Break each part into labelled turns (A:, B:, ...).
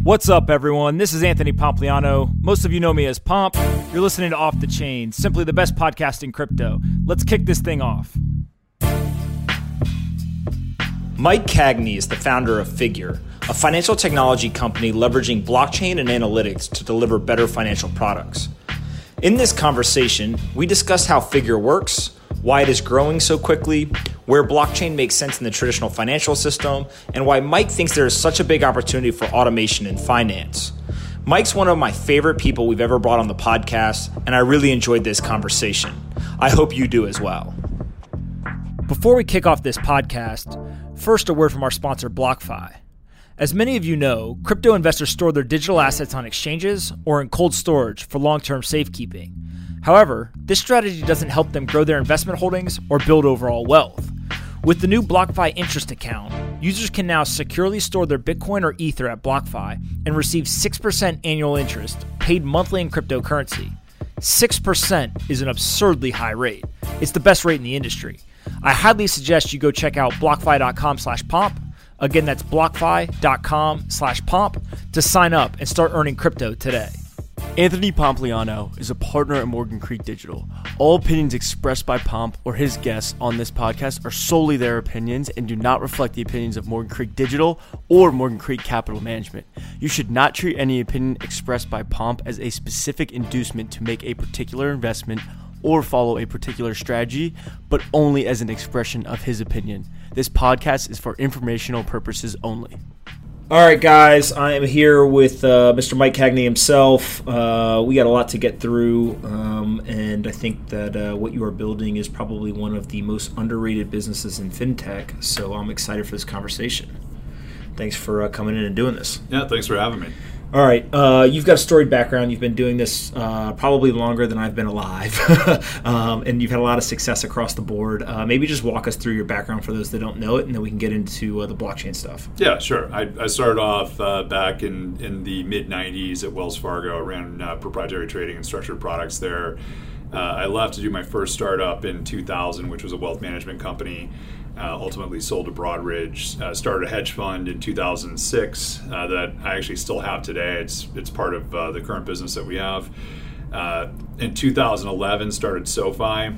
A: What's up, everyone? This is Anthony Pompliano. Most of you know me as Pomp. You're listening to Off the Chain, simply the best podcast in crypto. Let's kick this thing off.
B: Mike Cagney is the founder of Figure, a financial technology company leveraging blockchain and analytics to deliver better financial products. In this conversation, we discuss how Figure works, why it is growing so quickly, where blockchain makes sense in the traditional financial system, and why Mike thinks there is such a big opportunity for automation in finance. Mike's one of my favorite people we've ever brought on the podcast, and I really enjoyed this conversation. I hope you do as well.
A: Before we kick off this podcast, first a word from our sponsor, BlockFi. As many of you know, crypto investors store their digital assets on exchanges or in cold storage for long-term safekeeping. However, this strategy doesn't help them grow their investment holdings or build overall wealth. With the new BlockFi interest account, users can now securely store their Bitcoin or Ether at BlockFi and receive 6% annual interest paid monthly in cryptocurrency. 6% is an absurdly high rate. It's the best rate in the industry. I highly suggest you go check out blockfi.com/pomp. Again, that's blockfi.com/pomp to sign up and start earning crypto today.
C: Anthony Pompliano is a partner at Morgan Creek Digital. All opinions expressed by Pomp or his guests on this podcast are solely their opinions and do not reflect the opinions of Morgan Creek Digital or Morgan Creek Capital Management. You should not treat any opinion expressed by Pomp as a specific inducement to make a particular investment or follow a particular strategy, but only as an expression of his opinion. This podcast is for informational purposes only.
B: All right, guys, I am here with Mr. Mike Cagney himself. We got a lot to get through, and I think that what you are building is probably one of the most underrated businesses in fintech, so I'm excited for this conversation. Thanks for coming in and doing this.
D: Yeah, thanks for having me.
B: All right, you've got a storied background. You've been doing this probably longer than I've been alive, and you've had a lot of success across the board. Maybe just walk us through your background for those that don't know it, and then we can get into the blockchain stuff.
D: Yeah, sure. I started off back in the mid-'90s at Wells Fargo. I ran proprietary trading and structured products there. I left to do my first startup in 2000, which was a wealth management company. Ultimately sold to Broadridge, started a hedge fund in 2006 that I actually still have today. It's part of the current business that we have. In 2011 started SoFi,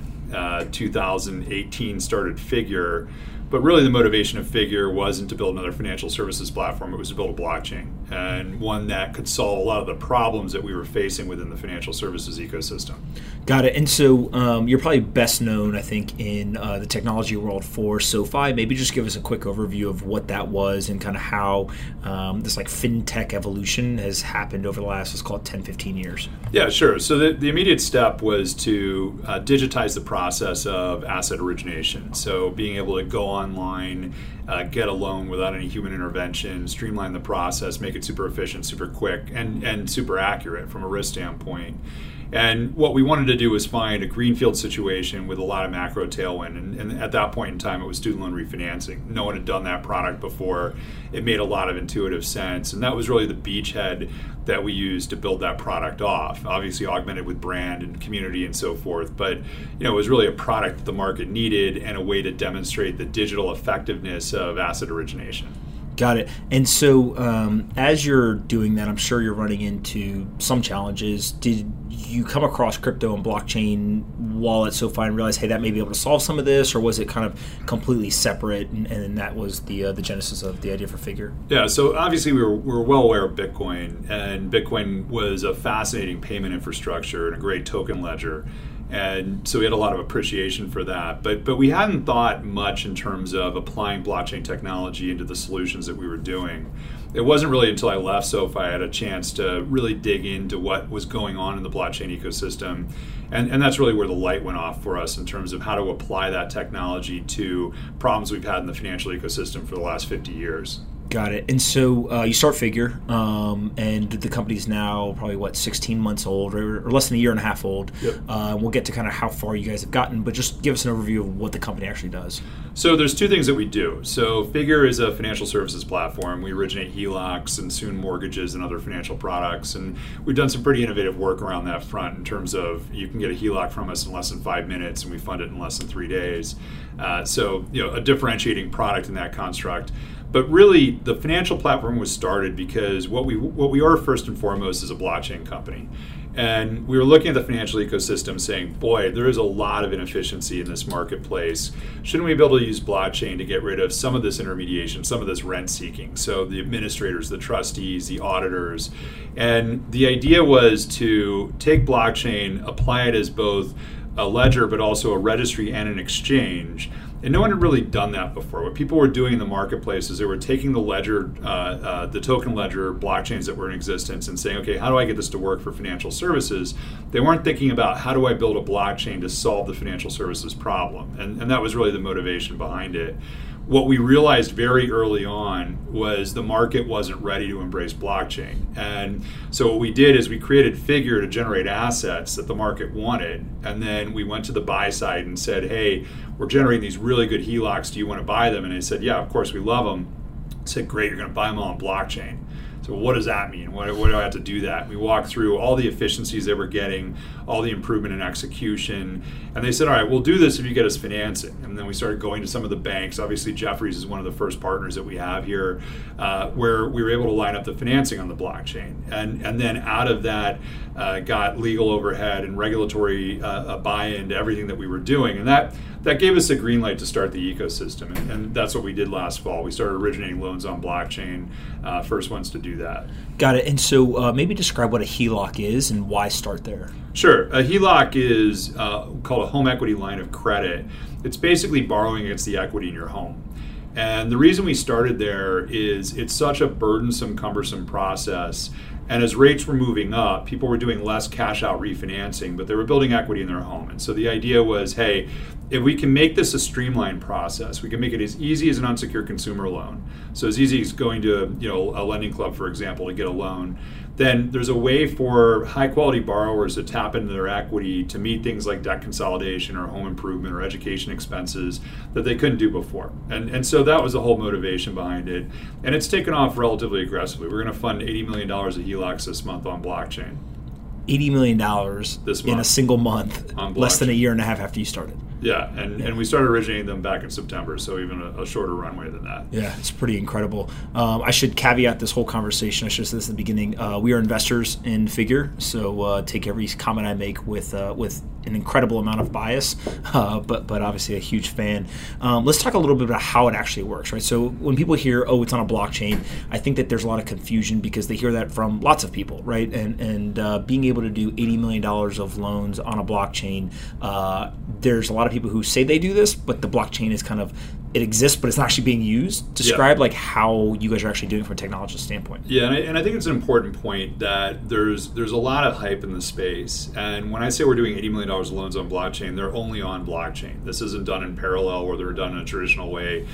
D: 2018 started Figure, but really the motivation of Figure wasn't to build another financial services platform, it was to build a blockchain, and one that could solve a lot of the problems that we were facing within the financial services ecosystem.
B: Got it. And so you're probably best known, I think, in the technology world for SoFi. Maybe just give us a quick overview of what that was and kind of how this like fintech evolution has happened over the last, let's call it 10, 15 years.
D: Yeah, sure. So the immediate step was to digitize the process of asset origination. So being able to go online, get a loan without any human intervention, streamline the process, make it super efficient, super quick, and super accurate from a risk standpoint. And what we wanted to do was find a greenfield situation with a lot of macro tailwind. And at that point in time, it was student loan refinancing. No one had done that product before. It made a lot of intuitive sense. And that was really the beachhead that we used to build that product off. Obviously augmented with brand and community and so forth. But it was really a product that the market needed and a way to demonstrate the digital effectiveness of asset origination.
B: Got it. And so as you're doing that, I'm sure you're running into some challenges. Did you come across crypto and blockchain while at SoFi and realize, hey, that may be able to solve some of this, or was it kind of completely separate, and that was the genesis of the idea for Figure?
D: Yeah, so obviously we were well aware of Bitcoin, and Bitcoin was a fascinating payment infrastructure and a great token ledger. And so we had a lot of appreciation for that. But we hadn't thought much in terms of applying blockchain technology into the solutions that we were doing. It wasn't really until I left SoFi I had a chance to really dig into what was going on in the blockchain ecosystem. And that's really where the light went off for us in terms of how to apply that technology to problems we've had in the financial ecosystem for the last 50 years.
B: Got it. And so you start Figure, and the company's now probably, 16 months old, or less than a year and a half old.
D: Yep.
B: We'll get to kind of how far you guys have gotten, but just give us an overview of what the company actually does.
D: So there's two things that we do. So Figure is a financial services platform. We originate HELOCs and soon mortgages and other financial products. And we've done some pretty innovative work around that front in terms of you can get a HELOC from us in less than 5 minutes, and we fund it in less than 3 days. So a differentiating product in that construct. But really, the financial platform was started because what we are first and foremost is a blockchain company. And we were looking at the financial ecosystem saying, boy, there is a lot of inefficiency in this marketplace. Shouldn't we be able to use blockchain to get rid of some of this intermediation, some of this rent seeking? So the administrators, the trustees, the auditors. And the idea was to take blockchain, apply it as both a ledger, but also a registry and an exchange. And no one had really done that before. What people were doing in the marketplace is they were taking the ledger, the token ledger blockchains that were in existence and saying, okay, how do I get this to work for financial services? They weren't thinking about how do I build a blockchain to solve the financial services problem. And that was really the motivation behind it. What we realized very early on was the market wasn't ready to embrace blockchain. And so what we did is we created Figure to generate assets that the market wanted. And then we went to the buy side and said, hey, we're generating these really good HELOCs. Do you want to buy them? And they said, yeah, of course, we love them. I said, great, you're going to buy them all on blockchain. So what does that mean? Why do I have to do that? We walked through all the efficiencies they were getting, all the improvement in execution. And they said, all right, we'll do this if you get us financing. And then we started going to some of the banks. Obviously, Jefferies is one of the first partners that we have here, where we were able to line up the financing on the blockchain. And then out of that, got legal overhead and regulatory buy-in to everything that we were doing. And that gave us a green light to start the ecosystem. And that's what we did last fall. We started originating loans on blockchain, first ones to do that.
A: Got it. And so maybe describe what a HELOC is and why start there.
D: Sure. A HELOC is called a home equity line of credit. It's basically borrowing against the equity in your home. And the reason we started there is it's such a burdensome, cumbersome process. And as rates were moving up, people were doing less cash out refinancing, but they were building equity in their home. And so the idea was, hey, if we can make this a streamlined process, we can make it as easy as an unsecured consumer loan. So as easy as going to a lending club, for example, to get a loan. Then there's a way for high quality borrowers to tap into their equity to meet things like debt consolidation or home improvement or education expenses that they couldn't do before. And so that was the whole motivation behind it. And it's taken off relatively aggressively. We're going to fund $80 million of HELOCs this month on blockchain.
A: $80 million in a single month, less than a year and a half after you started.
D: Yeah, and we started originating them back in September, so even a shorter runway than that.
A: Yeah, it's pretty incredible. I should caveat this whole conversation. I should have said this in the beginning. We are investors in Figure, so take every comment I make with an incredible amount of bias, but obviously a huge fan. Let's talk a little bit about how it actually works, right? So when people hear, oh, it's on a blockchain, I think that there's a lot of confusion because they hear that from lots of people, right? And being able to do $80 million of loans on a blockchain, there's a lot of people who say they do this, but the blockchain is it exists, but it's not actually being used. Describe how you guys are actually doing it from a technology standpoint.
D: Yeah, and I think it's an important point that there's a lot of hype in the space. And when I say we're doing $80 million of loans on blockchain, they're only on blockchain. This isn't done in parallel where they're done in a traditional way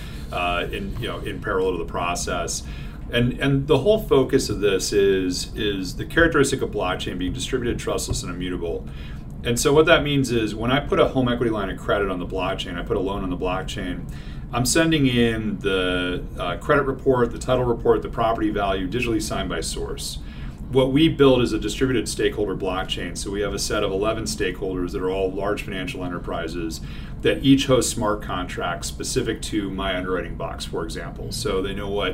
D: in parallel to the process. And the whole focus of this is the characteristic of blockchain being distributed, trustless, and immutable. And so what that means is when I put a home equity line of credit on the blockchain, I put a loan on the blockchain, I'm sending in the credit report, the title report, the property value, digitally signed by source. What we build is a distributed stakeholder blockchain. So we have a set of 11 stakeholders that are all large financial enterprises that each host smart contracts specific to my underwriting box, for example. So they know what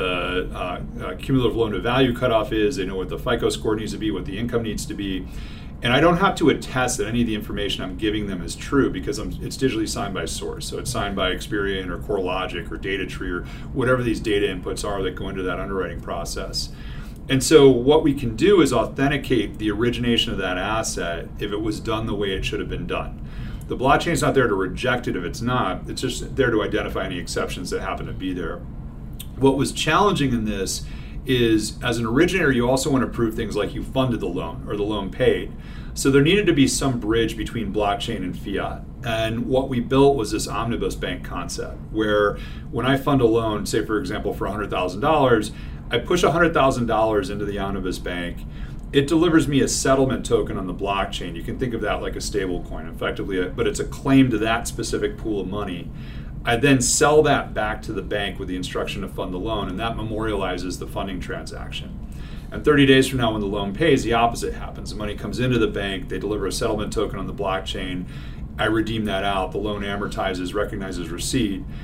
D: the cumulative loan to value cutoff is, they know what the FICO score needs to be, what the income needs to be. And I don't have to attest that any of the information I'm giving them is true because it's digitally signed by source. So it's signed by Experian or CoreLogic or DataTree or whatever these data inputs are that go into that underwriting process. And so what we can do is authenticate the origination of that asset if it was done the way it should have been done. The blockchain is not there to reject it if it's not. It's just there to identify any exceptions that happen to be there. What was challenging in this is, as an originator, you also want to prove things like you funded the loan or the loan paid. So there needed to be some bridge between blockchain and fiat. And what we built was this omnibus bank concept, where when I fund a loan, say for example for $100,000, I push $100,000 into the omnibus bank. It delivers me a settlement token on the blockchain. You can think of that like a stable coin, effectively, but it's a claim to that specific pool of money. I then sell that back to the bank with the instruction to fund the loan, and that memorializes the funding transaction. And 30 days from now, when the loan pays, the opposite happens. The money comes into the bank, they deliver a settlement token on the blockchain, I redeem that out, the loan amortizes, recognizes receipt.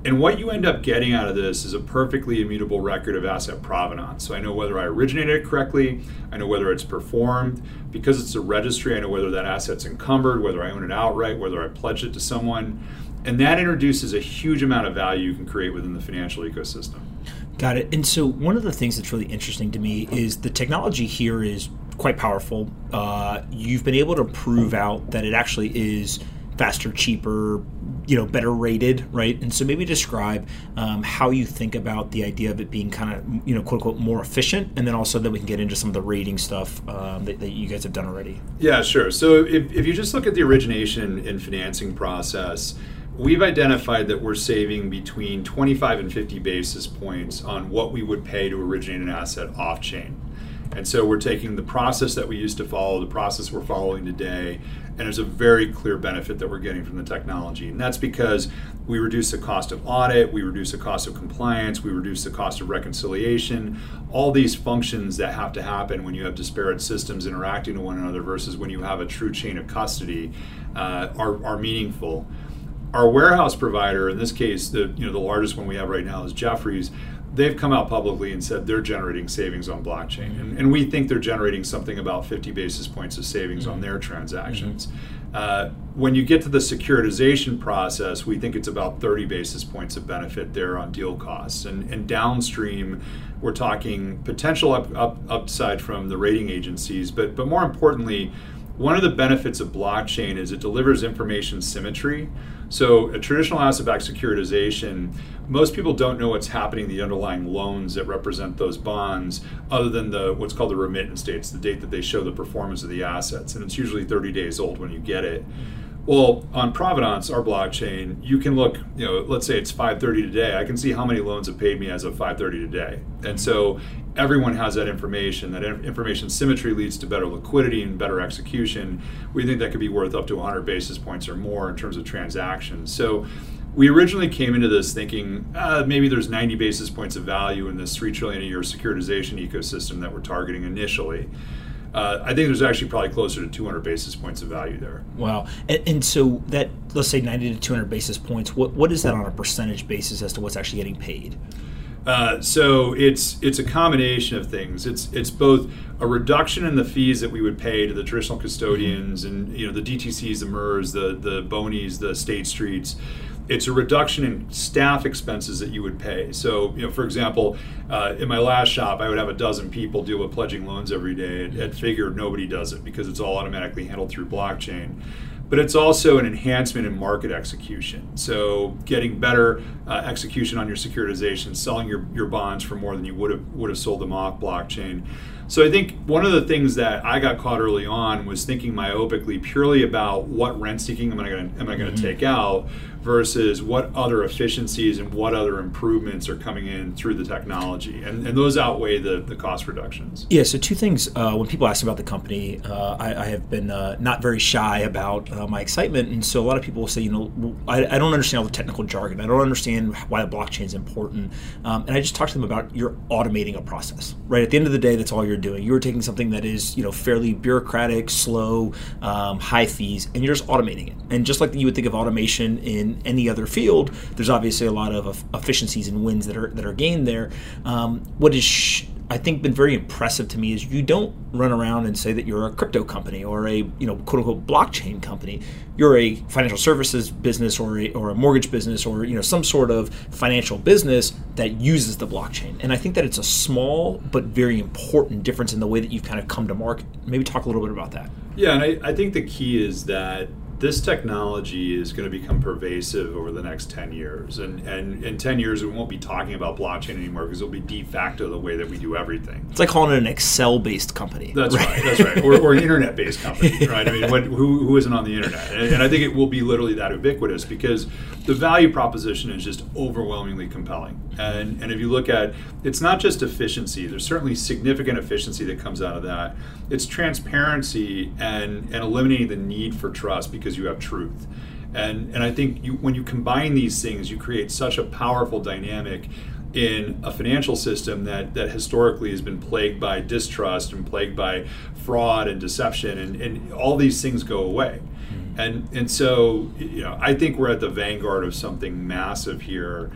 D: And what you end up getting out of this is a perfectly immutable record of asset provenance. So I know whether I originated it correctly, I know whether it's performed. Because it's a registry, I know whether that asset's encumbered, whether I own it outright, whether I pledged it to someone. And that introduces a huge amount of value you can create within the financial ecosystem.
A: Got it. And so one of the things that's really interesting to me is the technology here is quite powerful. You've been able to prove out that it actually is faster, cheaper, better rated, right? And so maybe describe how you think about the idea of it being kind of, quote unquote, more efficient, and then also then we can get into some of the rating stuff that you guys have done already.
D: Yeah, sure. So if you just look at the origination and financing process, we've identified that we're saving between 25 and 50 basis points on what we would pay to originate an asset off-chain. And so we're taking the process that we used to follow, the process we're following today, and there's a very clear benefit that we're getting from the technology. And that's because we reduce the cost of audit, we reduce the cost of compliance, we reduce the cost of reconciliation, all these functions that have to happen when you have disparate systems interacting with one another versus when you have a true chain of custody are meaningful. Our warehouse provider, in this case, the largest one we have right now is Jefferies. They've come out publicly and said they're generating savings on blockchain. And we think they're generating something about 50 basis points of savings on their transactions. When you get to the securitization process, we think it's about 30 basis points of benefit there on deal costs. And downstream, we're talking potential upside from the rating agencies. But more importantly, one of the benefits of blockchain is it delivers information symmetry. So a traditional asset-backed securitization, most people don't know what's happening in the underlying loans that represent those bonds other than what's called the remittance date. It's the date that they show the performance of the assets, and it's usually 30 days old when you get it. Well, on Provenance, our blockchain, you can look, let's say it's 5:30 today. I can see how many loans have paid me as of 5:30 today. And so everyone has that information. That information symmetry leads to better liquidity and better execution. We think that could be worth up to 100 basis points or more in terms of transactions. So we originally came into this thinking maybe there's 90 basis points of value in this $3 trillion a year securitization ecosystem that we're targeting initially. I think there's actually probably closer to 200 basis points of value there.
A: Wow. And so that, let's say 90 to 200 basis points, what is that on a percentage basis as to what's actually getting paid?
D: So it's a combination of things. It's both a reduction in the fees that we would pay to the traditional custodians and the DTCs, the MERS, the Bonies, the State Streets. It's a reduction in staff expenses that you would pay. So, for example, in my last shop, I would have a dozen people deal with pledging loans every day. At Figure, nobody does it because it's all automatically handled through blockchain. But it's also an enhancement in market execution. So getting better execution on your securitization, selling your bonds for more than you would have sold them off blockchain. So I think one of the things that I got caught early on was thinking myopically purely about what rent seeking am I going to take out versus what other efficiencies and what other improvements are coming in through the technology. And those outweigh the cost reductions.
A: Yeah, so two things. When people ask about the company, I have been not very shy about my excitement. And so a lot of people will say, I don't understand all the technical jargon. I don't understand why the blockchain is important. And I just talk to them about you're automating a process, right? At the end of the day, that's all you're doing. You're taking something that is, fairly bureaucratic, slow, high fees, and you're just automating it. And just like you would think of automation in any other field, there's obviously a lot of efficiencies and wins that are gained there. What is I think been very impressive to me is you don't run around and say that you're a crypto company or a quote unquote blockchain company. You're a financial services business or a mortgage business or some sort of financial business that uses the blockchain. And I think that it's a small but very important difference in the way that you've kind of come to market. Maybe talk a little bit about that.
D: Yeah, and I think the key is that this technology is going to become pervasive over the next 10 years. And in 10 years, we won't be talking about blockchain anymore because it'll be de facto the way that we do everything.
A: It's like calling it an Excel-based company.
D: That's right. Or an internet-based company, right? I mean, who isn't on the internet? And I think it will be literally that ubiquitous because the value proposition is just overwhelmingly compelling. And if you look at, it's not just efficiency. There's certainly significant efficiency that comes out of that. It's transparency and eliminating the need for trust because you have truth. And I think when you combine these things, you create such a powerful dynamic in a financial system that historically has been plagued by distrust and plagued by fraud and deception, and all these things go away. And so, I think we're at the vanguard of something massive here.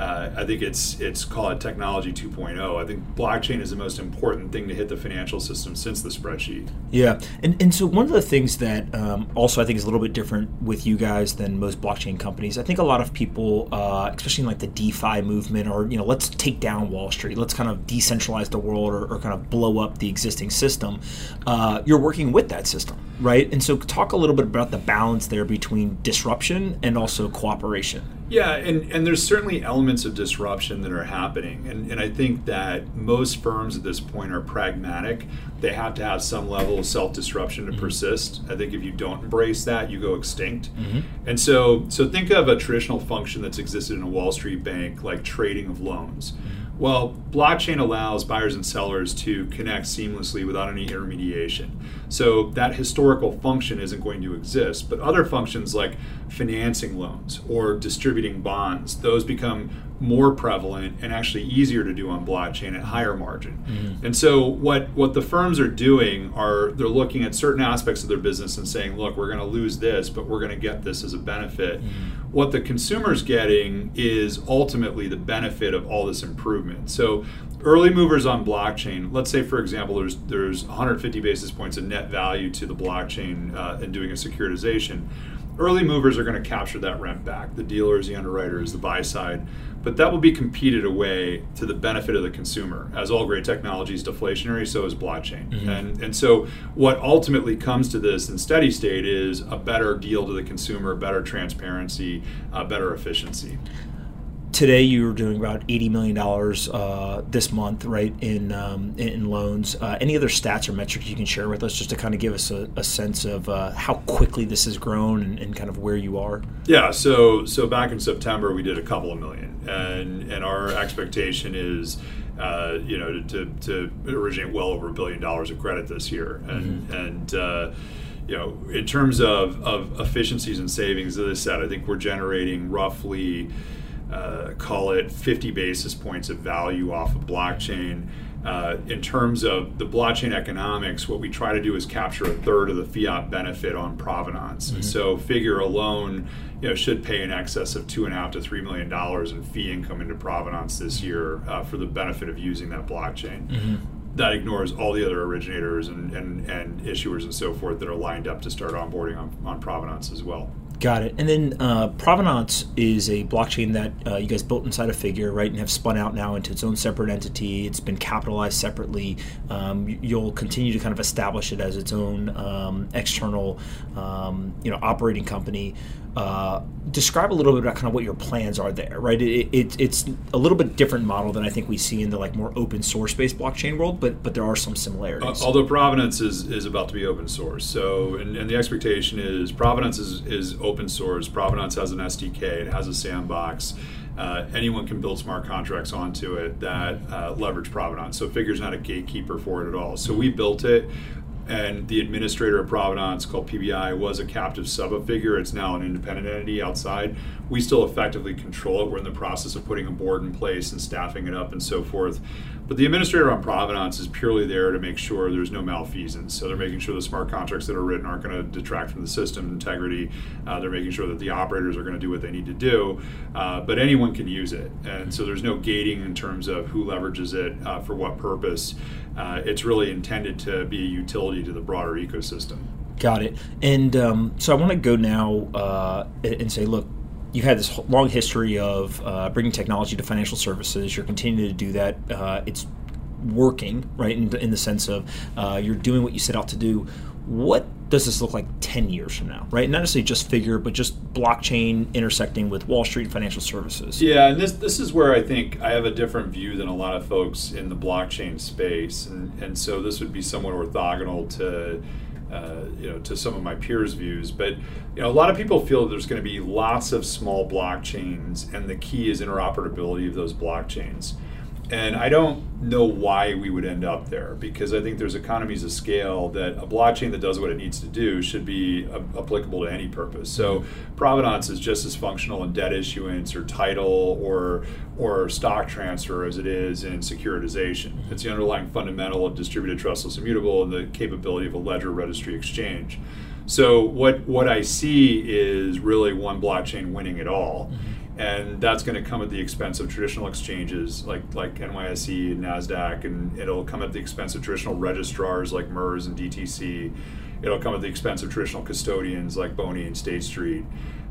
D: I think it's called Technology 2.0. I think blockchain is the most important thing to hit the financial system since the spreadsheet.
A: Yeah, and so one of the things that also I think is a little bit different with you guys than most blockchain companies, I think a lot of people, especially in like the DeFi movement, or let's take down Wall Street, let's kind of decentralize the world, or kind of blow up the existing system. You're working with that system, right? And so talk a little bit about the balance there between disruption and also cooperation.
D: Yeah, and there's certainly elements of disruption that are happening. And I think that most firms at this point are pragmatic. They have to have some level of self-disruption to persist. I think if you don't embrace that, you go extinct. And so think of a traditional function that's existed in a Wall Street bank, like trading of loans. Well, blockchain allows buyers and sellers to connect seamlessly without any intermediation. So that historical function isn't going to exist. But other functions like financing loans or distributing bonds, those become more prevalent and actually easier to do on blockchain at higher margin. And so what the firms are doing are they're looking at certain aspects of their business and saying, look, we're going to lose this, but we're going to get this as a benefit. What the consumer's getting is ultimately the benefit of all this improvement. So early movers on blockchain, let's say, for example, there's 150 basis points of net value to the blockchain in doing a securitization. Early movers are going to capture that rent back, the dealers, the underwriters, the buy side, but that will be competed away to the benefit of the consumer. As all great technology is deflationary, so is blockchain. And so what ultimately comes to this in steady state is a better deal to the consumer, better transparency, better efficiency.
A: Today, you're doing about $80 million this month, right, in loans. Any other stats or metrics you can share with us just to kind of give us a sense of how quickly this has grown and kind of where you are?
D: Yeah, so back in September, we did a couple of million, and our expectation is to originate well over $1 billion of credit this year. And in terms of efficiencies and savings, as I said, I think we're generating roughly call it 50 basis points of value off of blockchain. In terms of the blockchain economics, what we try to do is capture a third of the fiat benefit on provenance. And so Figure alone should pay in excess of $2.5 to $3 million in fee income into provenance this year for the benefit of using that blockchain. That ignores all the other originators and issuers and so forth that are lined up to start onboarding on provenance as well.
A: Got it. And then Provenance is a blockchain that you guys built inside of Figure, right, and have spun out now into its own separate entity. It's been capitalized separately. You'll continue to kind of establish it as its own external, operating company. Describe a little bit about kind of what your plans are there, right? It's a little bit different model than I think we see in the more open source based blockchain world, but there are some similarities.
D: Although Provenance is about to be open source, so and the expectation is Provenance is open source. Provenance has an SDK, it has a sandbox. Anyone can build smart contracts onto it that leverage Provenance. So Figure's not a gatekeeper for it at all. So we built it. And the administrator of Provenance, called PBI, was a captive sub of Figure. It's now an independent entity outside. We still effectively control it. We're in the process of putting a board in place and staffing it up and so forth. But the administrator on Provenance is purely there to make sure there's no malfeasance. So they're making sure the smart contracts that are written aren't going to detract from the system integrity. They're making sure that the operators are going to do what they need to do. But anyone can use it. And so there's no gating in terms of who leverages it for what purpose. It's really intended to be a utility to the broader ecosystem.
A: Got it. And so I want to go now and say, look, you've had this long history of bringing technology to financial services. You're continuing to do that. It's working, right, in the sense of you're doing what you set out to do. What does this look like 10 years from now, right? Not necessarily just Figure, but just blockchain intersecting with Wall Street and financial services.
D: Yeah, and this is where I think I have a different view than a lot of folks in the blockchain space. And so this would be somewhat orthogonal to some of my peers' views. But a lot of people feel that there's going to be lots of small blockchains, and the key is interoperability of those blockchains. And I don't know why we would end up there, because I think there's economies of scale that a blockchain that does what it needs to do should be applicable to any purpose. So Provenance is just as functional in debt issuance or title or stock transfer as it is in securitization. It's the underlying fundamental of distributed trustless immutable and the capability of a ledger registry exchange. So what I see is really one blockchain winning it all. And that's going to come at the expense of traditional exchanges like NYSE and NASDAQ, and it'll come at the expense of traditional registrars like MERS and DTC. It'll come at the expense of traditional custodians like Boney and State Street.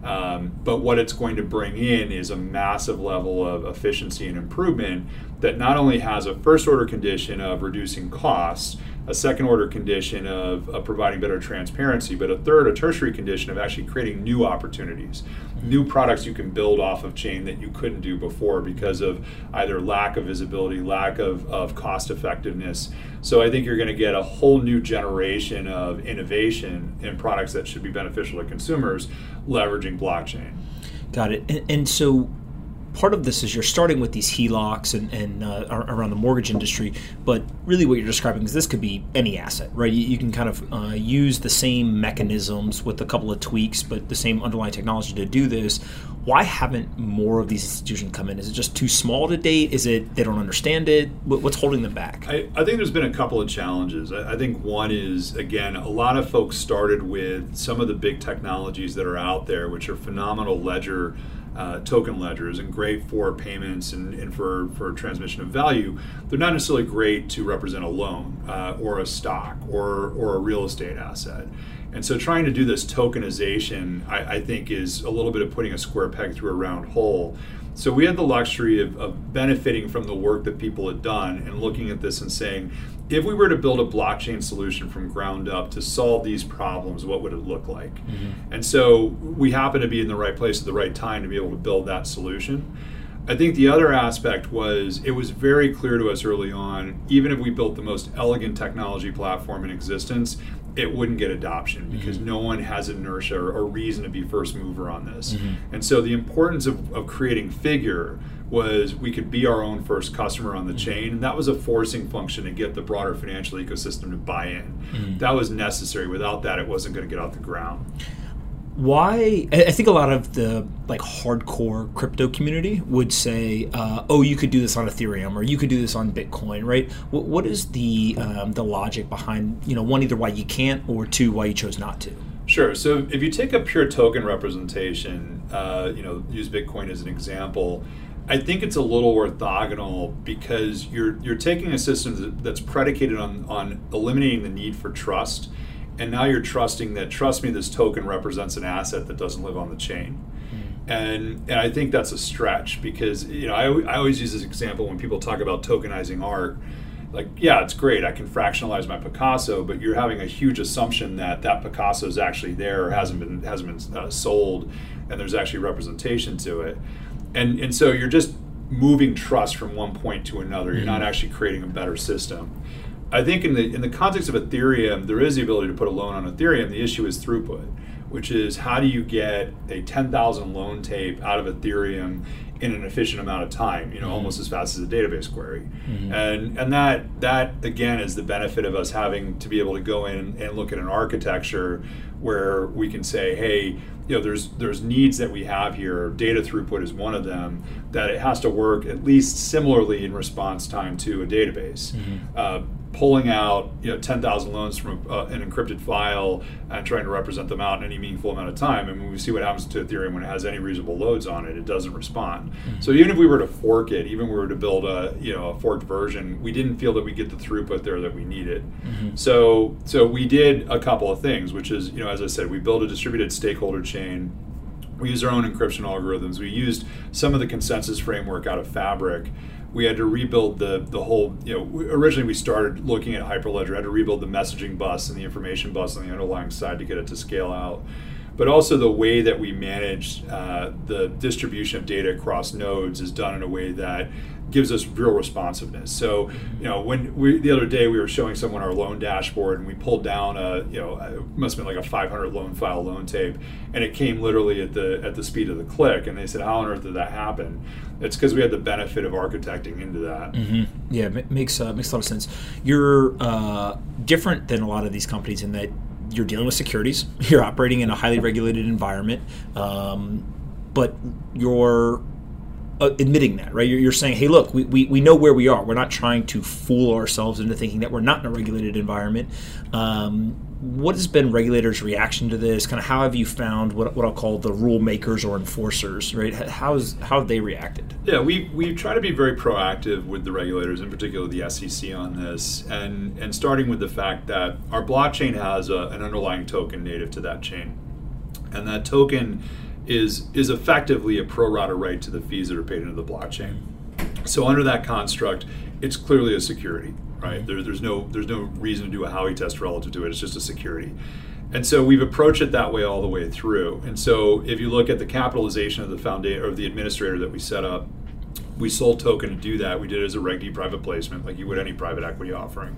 D: But what it's going to bring in is a massive level of efficiency and improvement that not only has a first order condition of reducing costs, a second order condition of providing better transparency, but a tertiary condition of actually creating new opportunities, new products you can build off of chain that you couldn't do before because of either lack of visibility, lack of cost effectiveness. So I think you're going to get a whole new generation of innovation in products that should be beneficial to consumers leveraging blockchain.
A: Got it. And so part of this is you're starting with these HELOCs and around the mortgage industry, but really what you're describing is this could be any asset, right? You can kind of use the same mechanisms with a couple of tweaks, but the same underlying technology to do this. Why haven't more of these institutions come in? Is it just too small to date? Is it they don't understand it? What's holding them back?
D: I think there's been a couple of challenges. I think one is, again, a lot of folks started with some of the big technologies that are out there, which are phenomenal ledger token ledgers and great for payments and for transmission of value. They're not necessarily great to represent a loan or a stock or a real estate asset. And so trying to do this tokenization, I think, is a little bit of putting a square peg through a round hole. So we had the luxury of benefiting from the work that people had done and looking at this and saying, if we were to build a blockchain solution from ground up to solve these problems, what would it look like? And so we happen to be in the right place at the right time to be able to build that solution. I think the other aspect was it was very clear to us early on, even if we built the most elegant technology platform in existence, it wouldn't get adoption because no one has inertia or reason to be first mover on this. And so the importance of creating Figure was we could be our own first customer on the chain, and that was a forcing function to get the broader financial ecosystem to buy in. That was necessary. Without that, it wasn't going to get off the ground.
A: Why? I think a lot of the hardcore crypto community would say, "Oh, you could do this on Ethereum, or you could do this on Bitcoin," right? What is the logic behind one, either why you can't, or two, why you chose not to?
D: Sure. So if you take a pure token representation, use Bitcoin as an example, I think it's a little orthogonal because you're taking a system that's predicated on eliminating the need for trust. And now you're trusting that, trust me, this token represents an asset that doesn't live on the chain. And I think that's a stretch because, I always use this example when people talk about tokenizing art. Like, yeah, it's great. I can fractionalize my Picasso, but you're having a huge assumption that Picasso is actually there or hasn't been sold, and there's actually representation to it. And so you're just moving trust from one point to another. You're not actually creating a better system. I think in the context of Ethereum, there is the ability to put a loan on Ethereum. The issue is throughput, which is how do you get a 10,000 loan tape out of Ethereum in an efficient amount of time, almost as fast as a database query. And that again is the benefit of us having to be able to go in and look at an architecture where we can say, hey, there's needs that we have here. Data throughput is one of them, that it has to work at least similarly in response time to a database. Pulling out 10,000 loans from an encrypted file and trying to represent them out in any meaningful amount of time. And when we see what happens to Ethereum when it has any reasonable loads on it, it doesn't respond. So even if we were to fork it, even if we were to build a forked version, we didn't feel that we get the throughput there that we needed. So we did a couple of things, which is, as I said, we built a distributed stakeholder chain. We used our own encryption algorithms. We used some of the consensus framework out of Fabric. We had to rebuild the whole, originally we started looking at Hyperledger, had to rebuild the messaging bus and the information bus on the underlying side to get it to scale out. But also the way that we manage the distribution of data across nodes is done in a way that gives us real responsiveness. So, when the other day we were showing someone our loan dashboard and we pulled down it must have been like a 500 loan file loan tape, and it came literally at the speed of the click. And they said, how on earth did that happen? It's because we had the benefit of architecting into that.
A: Yeah, it makes a lot of sense. You're different than a lot of these companies in that you're dealing with securities. You're operating in a highly regulated environment, but you're
B: admitting that, right? You're saying, hey, look, we know where we are. We're not trying to fool ourselves into thinking that we're not in a regulated environment. What has been regulators' reaction to this? Kind of how have you found what I'll call the rule makers or enforcers, right? How have they reacted?
D: Yeah, we try to be very proactive with the regulators, in particular the SEC, on this, and starting with the fact that our blockchain has an underlying token native to that chain, and that token is effectively a pro rata right to the fees that are paid into the blockchain. So under that construct, it's clearly a security, right? There's no reason to do a Howey test relative to it. It's just a security. And so we've approached it that way all the way through. And so if you look at the capitalization of the foundation or the administrator that we set up, we sold token to do that. We did it as a Reg D private placement, like you would any private equity offering.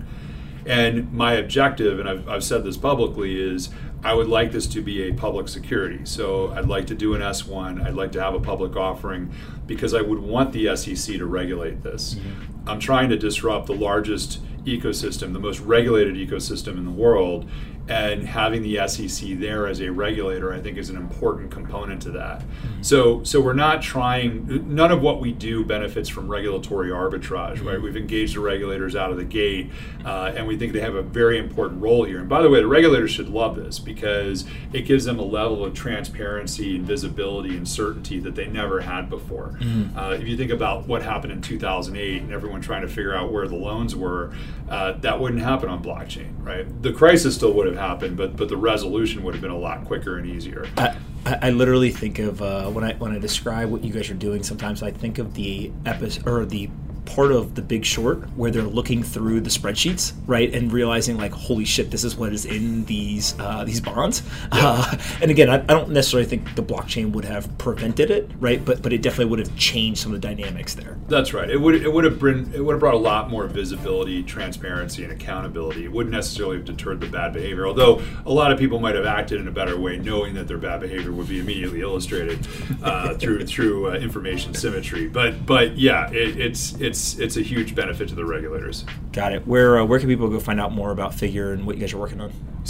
D: And my objective, and I've said this publicly, is I would like this to be a public security. So I'd like to do an S1. I'd like to have a public offering because I would want the SEC to regulate this. Mm-hmm. I'm trying to disrupt the largest ecosystem, the most regulated ecosystem in the world, and having the SEC there as a regulator, I think, is an important component to that. Mm-hmm. So we're not trying, none of what we do benefits from regulatory arbitrage, right? We've engaged the regulators out of the gate, and we think they have a very important role here. And by the way, the regulators should love this because it gives them a level of transparency and visibility and certainty that they never had before. Mm-hmm. If you think about what happened in 2008 and everyone trying to figure out where the loans were, that wouldn't happen on blockchain, right? The crisis still would have happened, but the resolution would have been a lot quicker and easier.
B: I literally think of when I describe what you guys are doing. Sometimes I think of the episode or the part of The Big Short where they're looking through the spreadsheets, right, and realizing like, holy shit, this is what is in these bonds. Yeah. And again, I don't necessarily think the blockchain would have prevented it, right, but it definitely would have changed some of the dynamics there.
D: That's right. It would have brought a lot more visibility, transparency, and accountability. It wouldn't necessarily have deterred the bad behavior, although a lot of people might have acted in a better way, knowing that their bad behavior would be immediately illustrated through information symmetry. But yeah, it's a huge benefit to the regulators.
B: Got it. Where can people go find out more about Figure and what you guys are working on?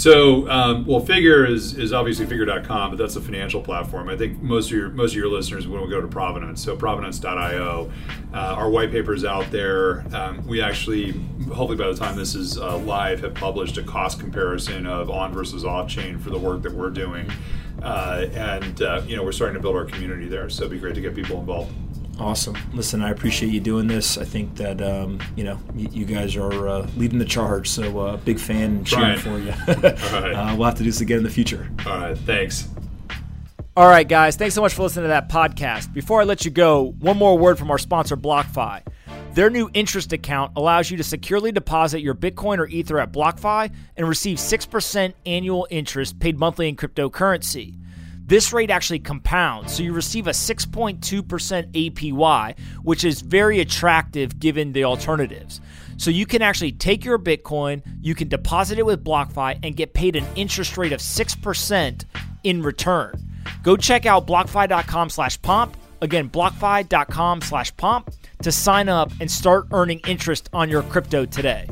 D: So, Figure is obviously Figure.com, but that's a financial platform. I think most of your listeners will go to Provenance, so Provenance.io. Our white paper is out there. We actually, hopefully by the time this is live, have published a cost comparison of on versus off chain for the work that we're doing, and we're starting to build our community there. So it'd be great to get people involved.
B: Awesome. Listen, I appreciate you doing this. I think that, you guys are leading the charge, so big fan and cheering for you. All right. We'll have to do this again in the future.
D: All right. Thanks.
A: All right, guys. Thanks so much for listening to that podcast. Before I let you go, one more word from our sponsor, BlockFi. Their new interest account allows you to securely deposit your Bitcoin or Ether at BlockFi and receive 6% annual interest paid monthly in cryptocurrency. This rate actually compounds, so you receive a 6.2% APY, which is very attractive given the alternatives. So you can actually take your Bitcoin, you can deposit it with BlockFi, and get paid an interest rate of 6% in return. Go check out BlockFi.com/pomp. Again, BlockFi.com/pomp to sign up and start earning interest on your crypto today.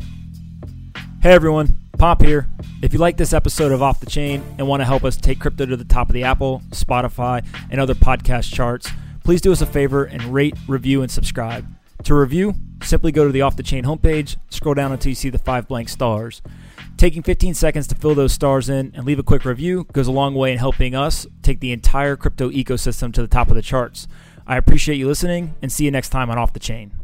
A: Hey everyone, Pomp here. If you like this episode of Off the Chain and want to help us take crypto to the top of the Apple, Spotify, and other podcast charts, please do us a favor and rate, review, and subscribe. To review, simply go to the Off the Chain homepage, scroll down until you see the 5 blank stars. Taking 15 seconds to fill those stars in and leave a quick review goes a long way in helping us take the entire crypto ecosystem to the top of the charts. I appreciate you listening and see you next time on Off the Chain.